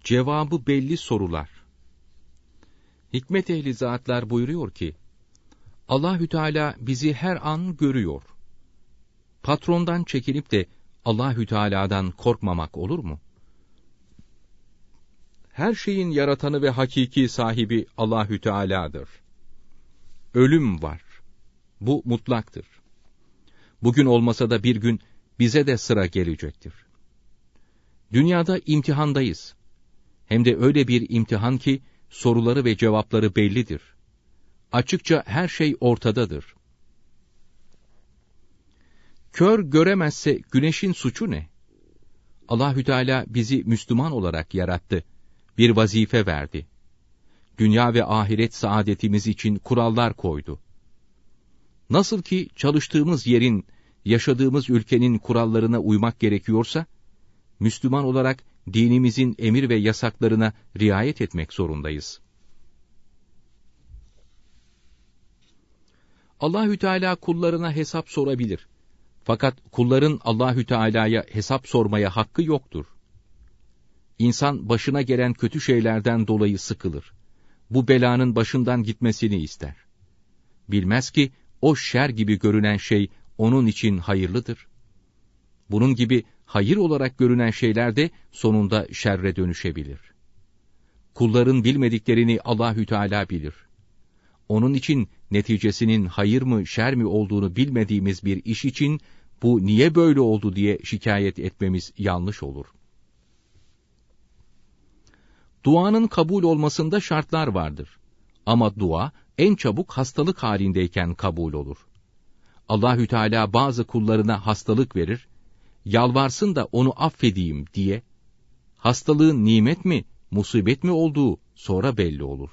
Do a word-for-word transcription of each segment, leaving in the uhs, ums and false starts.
Cevabı belli sorular. Hikmet ehli zatlar buyuruyor ki, Allahü Teala bizi her an görüyor. Patrondan çekinip de Allahü Teala'dan korkmamak olur mu? Her şeyin yaratanı ve hakiki sahibi Allahü Teala'dır. Ölüm var. Bu mutlaktır. Bugün olmasa da bir gün bize de sıra gelecektir. Dünyada imtihandayız. Hem de öyle bir imtihan ki soruları ve cevapları bellidir. Açıkça her şey ortadadır. Kör göremezse güneşin suçu ne? Allahü Teala bizi Müslüman olarak yarattı. Bir vazife verdi. Dünya ve ahiret saadetimiz için kurallar koydu. Nasıl ki çalıştığımız yerin, yaşadığımız ülkenin kurallarına uymak gerekiyorsa, Müslüman olarak dinimizin emir ve yasaklarına riayet etmek zorundayız. Allahü Teala kullarına hesap sorabilir. Fakat kulların Allahü Teala'ya hesap sormaya hakkı yoktur. İnsan başına gelen kötü şeylerden dolayı sıkılır. Bu belanın başından gitmesini ister. Bilmez ki o şer gibi görünen şey onun için hayırlıdır. Bunun gibi hayır olarak görünen şeyler de sonunda şerre dönüşebilir. Kulların bilmediklerini Allahü Teala bilir. Onun için neticesinin hayır mı şer mi olduğunu bilmediğimiz bir iş için bu niye böyle oldu diye şikayet etmemiz yanlış olur. Duanın kabul olmasında şartlar vardır. Ama dua en çabuk hastalık halindeyken kabul olur. Allahü Teala bazı kullarına hastalık verir, yalvarsın da onu affedeyim diye, hastalığın nimet mi, musibet mi olduğu sonra belli olur.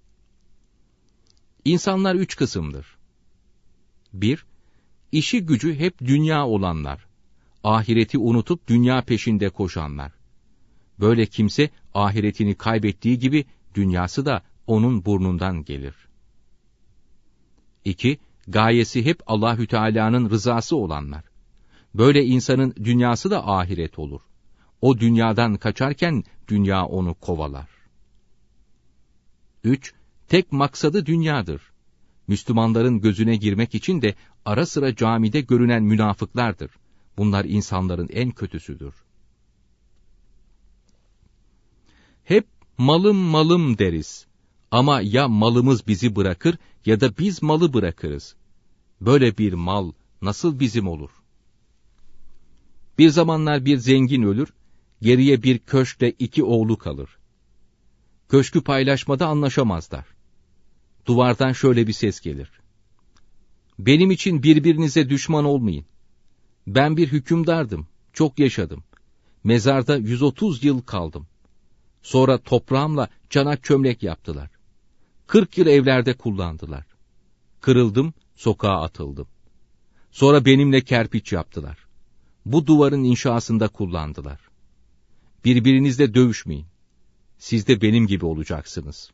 İnsanlar üç kısımdır. Bir, işi gücü hep dünya olanlar, ahireti unutup dünya peşinde koşanlar. Böyle kimse ahiretini kaybettiği gibi dünyası da onun burnundan gelir. İki, gayesi hep Allahü Teala'nın rızası olanlar. Böyle insanın dünyası da ahiret olur. O dünyadan kaçarken dünya onu kovalar. Üç, tek maksadı dünyadır. Müslümanların gözüne girmek için de ara sıra camide görünen münafıklardır. Bunlar insanların en kötüsüdür. Hep malım malım deriz. Ama ya malımız bizi bırakır ya da biz malı bırakırız. Böyle bir mal nasıl bizim olur? Bir zamanlar bir zengin ölür, geriye bir köşkle iki oğlu kalır. Köşkü paylaşmada anlaşamazlar. Duvardan şöyle bir ses gelir. Benim için birbirinize düşman olmayın. Ben bir hükümdardım, çok yaşadım. Mezarda yüz otuz yıl kaldım. Sonra toprağımla çanak çömlek yaptılar. Kırk yıl evlerde kullandılar. Kırıldım, sokağa atıldım. Sonra benimle kerpiç yaptılar. Bu duvarın inşasında kullandılar. Birbirinizle dövüşmeyin. Siz de benim gibi olacaksınız.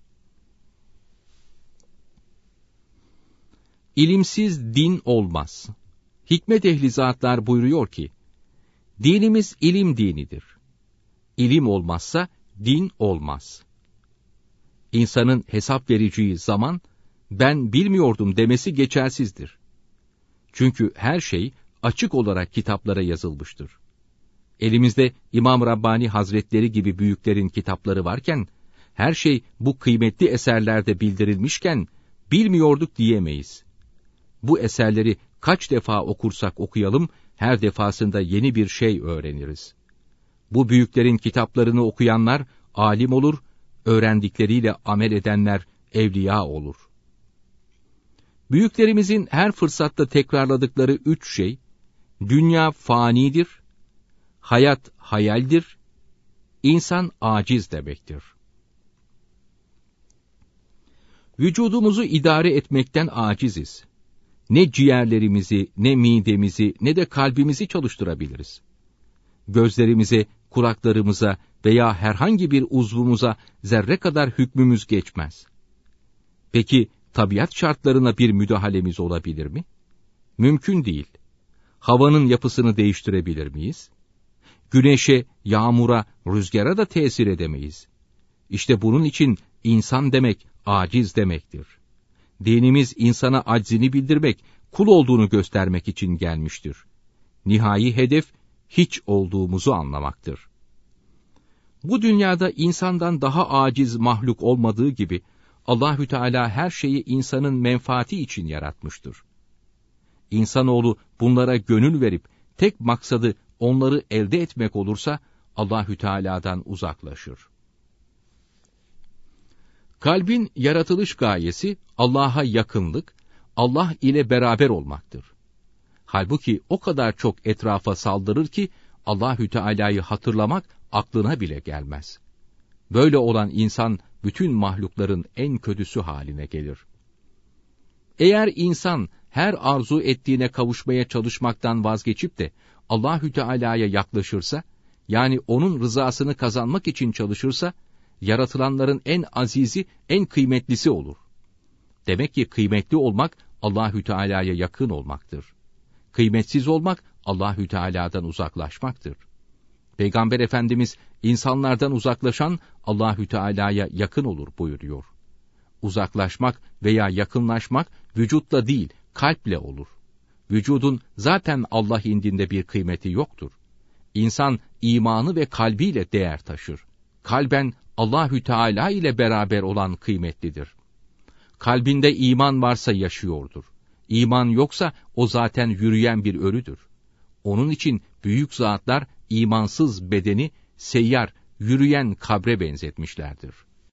İlimsiz din olmaz. Hikmet ehli zatlar buyuruyor ki, dinimiz ilim dinidir. İlim olmazsa din olmaz. İnsanın hesap vereceği zaman, ben bilmiyordum demesi geçersizdir. Çünkü her şey açık olarak kitaplara yazılmıştır. Elimizde İmam Rabbani Hazretleri gibi büyüklerin kitapları varken, her şey bu kıymetli eserlerde bildirilmişken, bilmiyorduk diyemeyiz. Bu eserleri kaç defa okursak okuyalım, her defasında yeni bir şey öğreniriz. Bu büyüklerin kitaplarını okuyanlar alim olur, öğrendikleriyle amel edenler evliya olur. Büyüklerimizin her fırsatta tekrarladıkları üç şey, dünya fanidir, hayat hayaldir, insan aciz demektir. Vücudumuzu idare etmekten aciziz. Ne ciğerlerimizi, ne midemizi, ne de kalbimizi çalıştırabiliriz. Gözlerimize, kulaklarımıza veya herhangi bir uzvumuza zerre kadar hükmümüz geçmez. Peki, tabiat şartlarına bir müdahalemiz olabilir mi? Mümkün değil. Havanın yapısını değiştirebilir miyiz? Güneşe, yağmura, rüzgara da tesir edemeyiz. İşte bunun için insan demek aciz demektir. Dinimiz insana aczini bildirmek, kul olduğunu göstermek için gelmiştir. Nihai hedef hiç olduğumuzu anlamaktır. Bu dünyada insandan daha aciz mahluk olmadığı gibi Allahü Teala her şeyi insanın menfaati için yaratmıştır. İnsanoğlu bunlara gönül verip tek maksadı onları elde etmek olursa Allahü Teala'dan uzaklaşır. Kalbin yaratılış gayesi Allah'a yakınlık, Allah ile beraber olmaktır. Halbuki o kadar çok etrafa saldırır ki Allahü Teala'yı hatırlamak aklına bile gelmez. Böyle olan insan bütün mahlukların en kötüsü haline gelir. Eğer insan her arzu ettiğine kavuşmaya çalışmaktan vazgeçip de Allahü Teala'ya yaklaşırsa, yani onun rızasını kazanmak için çalışırsa, yaratılanların en azizi, en kıymetlisi olur. Demek ki kıymetli olmak Allahü Teala'ya yakın olmaktır. Kıymetsiz olmak Allahü Teala'dan uzaklaşmaktır. Peygamber Efendimiz insanlardan uzaklaşan Allahü Teala'ya yakın olur buyuruyor. Uzaklaşmak veya yakınlaşmak vücutla değil, kalple olur. Vücudun zaten Allah indinde bir kıymeti yoktur. İnsan imanı ve kalbiyle değer taşır. Kalben Allahü Teala ile beraber olan kıymetlidir. Kalbinde iman varsa yaşıyordur. İman yoksa o zaten yürüyen bir ölüdür. Onun için büyük zatlar imansız bedeni seyyar, yürüyen kabre benzetmişlerdir.